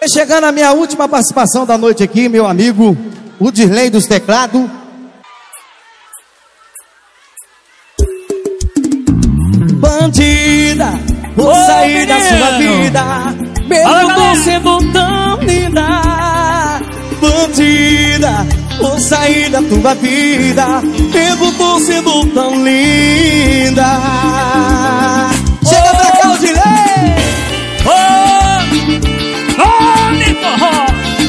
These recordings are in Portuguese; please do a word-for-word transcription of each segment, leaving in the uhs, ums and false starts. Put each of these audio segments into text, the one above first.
Chegando a minha última participação da noite aqui, meu amigo, o Dirley dos teclados. Bandida, vou Ô, sair da menino. sua vida, mesmo não sendo tão linda. Bandida, vou sair da tua vida, mesmo não sendo tão linda. Chega Ô. pra cá, o Dirley! Ô, ô, de forró.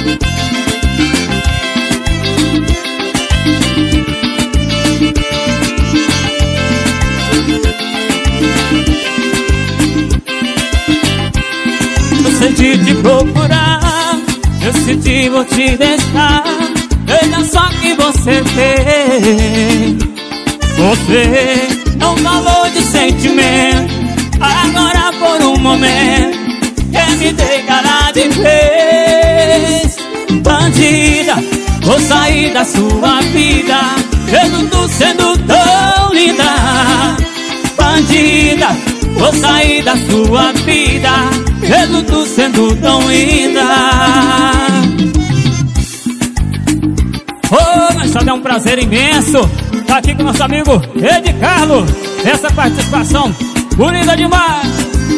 Eu senti te procurar, eu senti vou te deixar. Veja só que você fez. Você não falou de sentimento, agora por um momento quer me deixar de vez. Bandida, vou sair da sua vida, mesmo tu sendo tão linda. Bandida, vou sair da sua vida, mesmo tu sendo tão linda. Oh, mas só é um prazer imenso estar aqui com nosso amigo Ed Carlos. Essa participação bonita demais.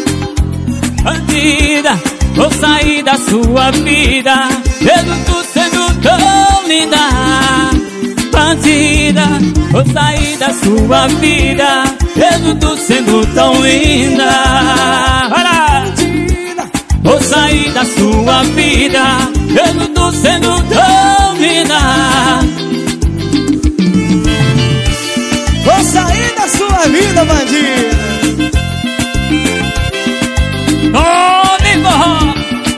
Bandida, vou sair da sua vida, mesmo tu sendo tão linda. Bandida, vou sair da sua vida, mesmo tu sendo tão linda. Olha! Vou sair da sua vida, mesmo tu sendo tão linda. Vou sair da sua vida, bandida. Oh, de forró.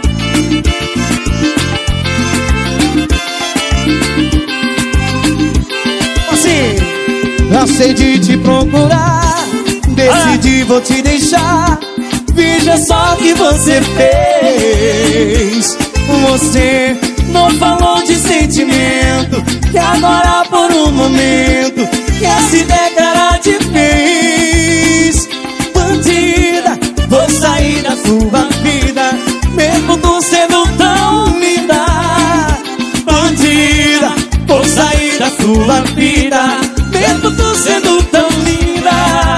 Assim, cansei de te procurar, decidi, vou te deixar. Veja só o que você fez. Você não falou de sentimento, que agora por um momento quer se declarar de vez. Bandida, vou sair da sua vida, mesmo tu sendo tão linda. Bandida, vou sair da sua vida, mesmo tu sendo tão linda.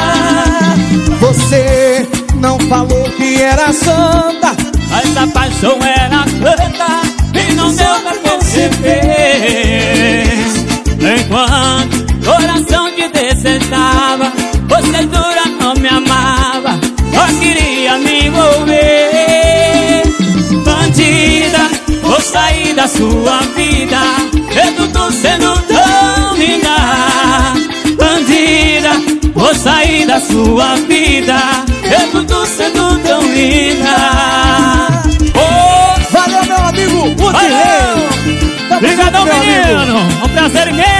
Você não falou que era santa, Mas a paixão era tanta e não deu pra perceber. Enquanto coração te desejava, você jura não me amava, só queria me envolver. Bandida, vou sair da sua vida, mesmo tu sendo tão linda. Bandida, vou sair da sua vida, mesmo tu sendo tão linda. valeu meu amigo, o Dirley. Obrigadão, menino. Um prazer imenso.